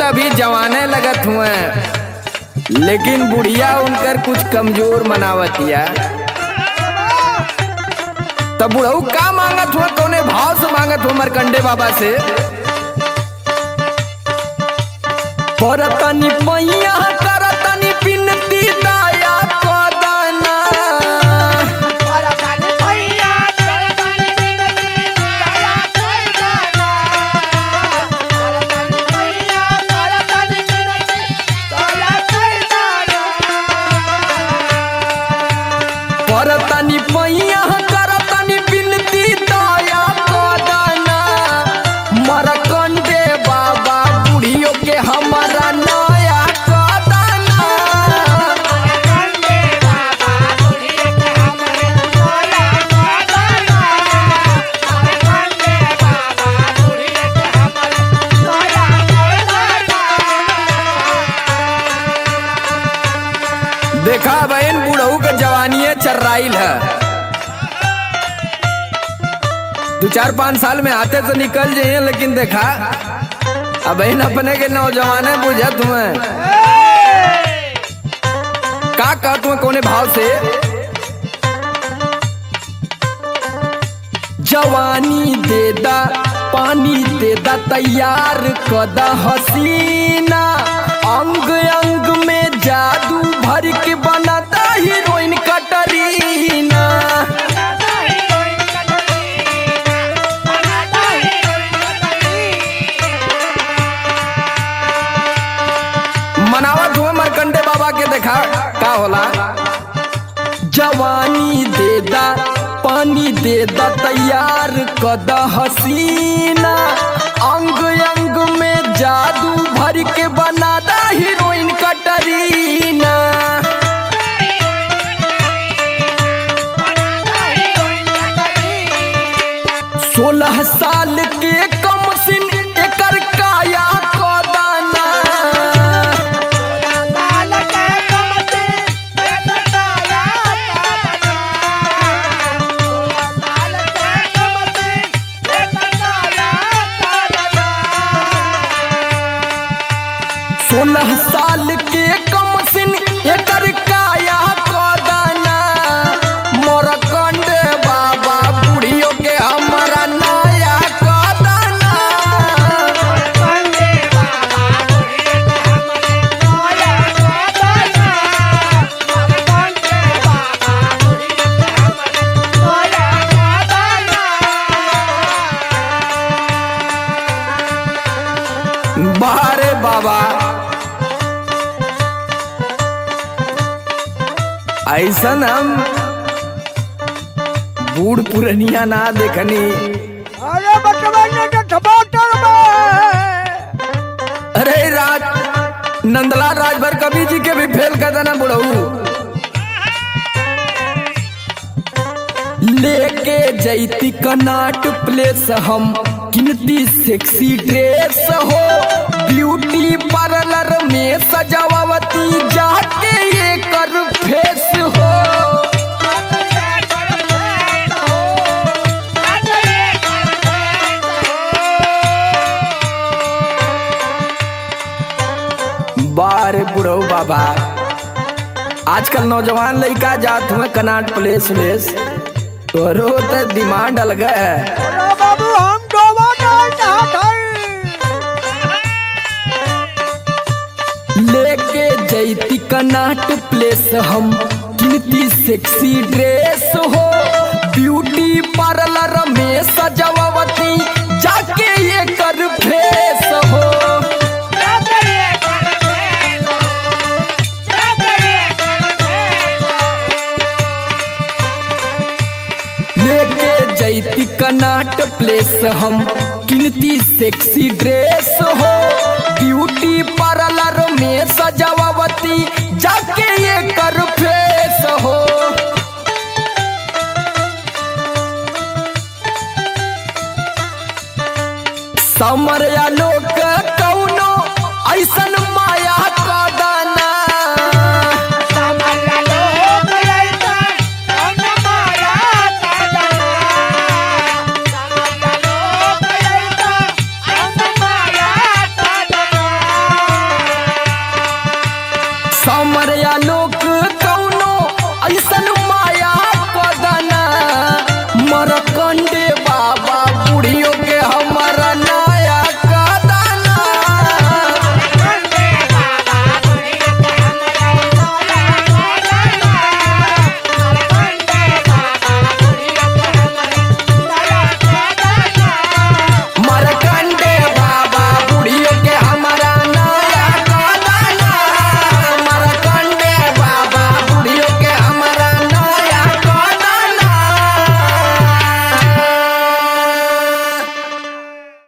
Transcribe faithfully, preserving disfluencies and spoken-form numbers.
तो अभी जवाने लगत हुए, लेकिन बुढ़िया उनकर कुछ कमजोर मनावतिया। तब बुढ़ऊ का मांगत हुआ, कौने भाव से मांगत हुआ मरकंडे बाबा से? परतनी पैया करतनी बिनती दया कदना। परतनी पैया करतनी बिनती दया कदना। मरकंडे बाबा बुढ़ियों के हमारा नया कदना। देखा बहन, बुढ़ऊ के जवानी चर्राइल है। दो चार पाँच साल में आते तो निकल जाइए, लेकिन देखा अब बहन अपने के नौजवान बुझत हुए का कहत हुए कोने भाव से? जवानी देदा पानी देदा तैयार कदा हसीना। अंग अंग में जादू भर के बनाता हीरोइन कटरीना। मनावत हुए मरकंडे बाबा के, देखा का होला? जवानी देदा पानी देदा तैयार कदा हसीना। अंग अंग में जादू भर के बनादा हीरोइन कटरीना। सोलह साल के कम सिन एकर काया कदाना। सोलह साल के कम सिन एकर काया कदाना। मरकंडे बाबा बुढ़ियों के हमारा नया कदाना। बारे बाबा ऐसन हम बूढ़ पुरनिया ना देखनी। अरे बचवाने के टमाटर में। अरे राज नंदलाल राजभर कवि जी के भी फेल कर देना बुढ़ऊ। लेके जैती कनाट प्लेस हम किनती सेक्सी ड्रेस हो। ब्यूटी पार्लर में सजावती जाके ये कर फेस हो। बारे बुढ़ऊ बाबा, आजकल नौजवान लड़का जात हुए कनाट प्लेस प्लेस, तोरो तो डिमांड अलग है। अरे बाबू हम डोबा नहीं चाहते। लेके जैती कनाट प्लेस हम किनती सेक्सी ड्रेस हो। ब्यूटी पार्लर में सजावती जाके ये कर फेस हो। लेके जैती कनाट प्लेस हम किनती सेक्सी ड्रेस हो। ब्यूटी पार्लर में सजावती जाके ये कर फेस हो। समरिया लोग कौनो ऐसन माया कदाना। पांडे बाबा बुढ़ियों